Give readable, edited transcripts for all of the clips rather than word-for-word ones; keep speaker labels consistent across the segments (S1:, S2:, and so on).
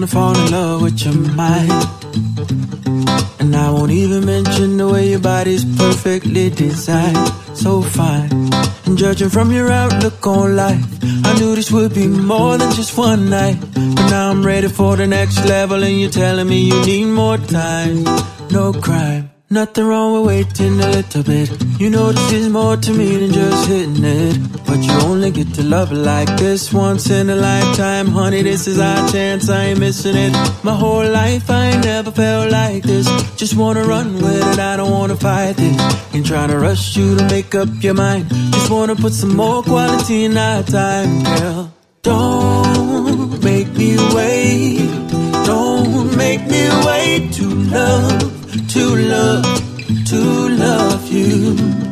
S1: to fall in love with your mind. And I won't even mention the way your body's perfectly designed. So fine. And judging from your outlook on life, I knew this would be more than just one night. But now I'm ready for the next level, and you're telling me you need more time. No crime, nothing wrong with waiting a little bit. You know this is more to me than just hitting it. But you only get to love like this once in a lifetime. Honey, this is our chance, I ain't missing it. My whole life I ain't never felt like this. Just wanna run with it, I don't wanna fight this. Ain't trying to rush you to make up your mind. Just wanna put some more quality in our time, girl. Don't make me wait. Don't make me wait to love, to love, to love you.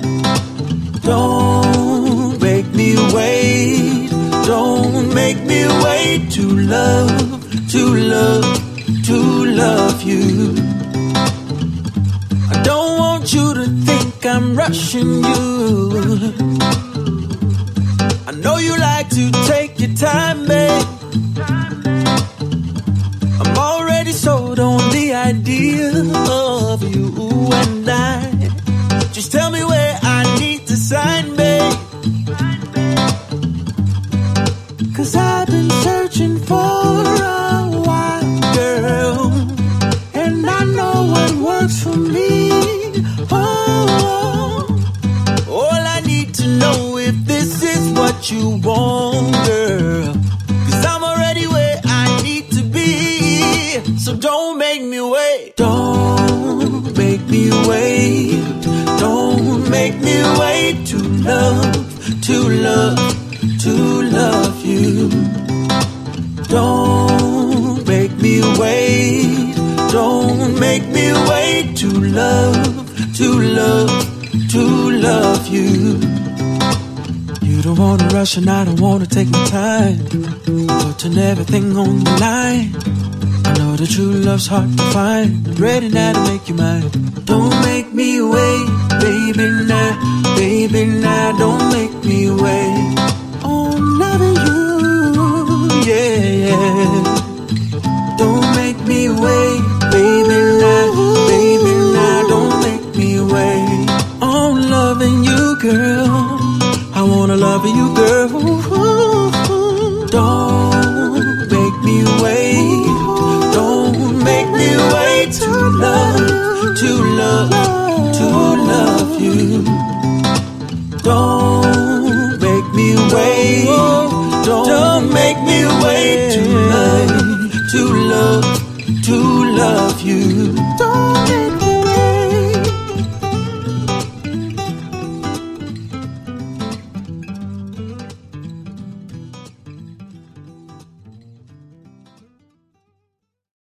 S1: Don't make me wait. Don't make me wait to love, to love, to love you. I don't want you to think I'm rushing you. I know you like to take your time, babe. I'm already sold on the idea of you and I. Just tell me where I need to sign, babe. 'Cause I've been searching for a while, girl, and I know what works for me. Oh, all I need to know if this is what you want, girl. 'Cause I'm already where I need to be. So don't make me wait. Don't make me wait. Don't make me wait to love, to love, to love you. Don't make me wait. Don't make me wait to love, to love, to love you. You don't wanna rush and I don't wanna take my time. Putting everything on the line. I know that true love's hard to find. I'm ready now to make you mine. Don't make me wait, baby now, baby now. Don't make me wait. Oh, I'm loving you, yeah, yeah. Don't make me wait, baby now, baby now. Don't make me wait. I'm loving you, girl. I wanna love you, girl. Don't make me wait. Don't make me wait to love, to love, to love you. Don't make me wait. Don't make me wait to love, to love, to love you.